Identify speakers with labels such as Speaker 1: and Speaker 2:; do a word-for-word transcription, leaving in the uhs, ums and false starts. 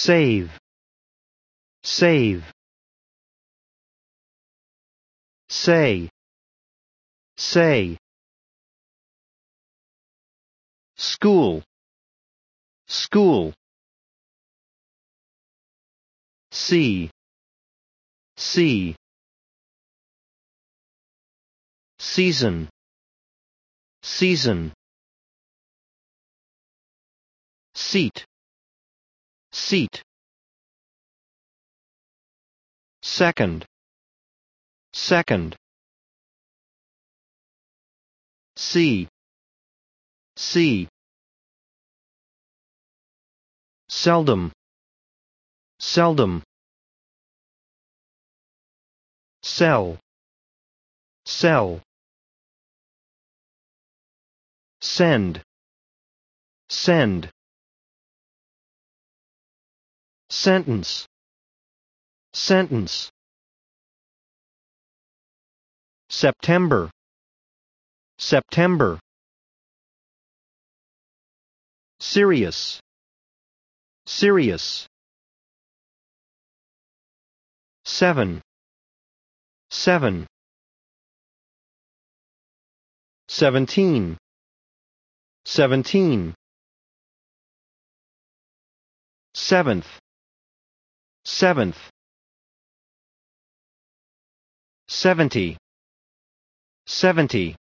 Speaker 1: save, save. Say, say. School, school. See, see. Season, season. Seat, seat. Second, second. See, see. Seldom, seldom. Sell, sell. Send, send. Sentence, sentence. September, September. Serious, serious. Seven, seven. Seventeen, seventeen. Seventh, seventh. Seventy, seventy.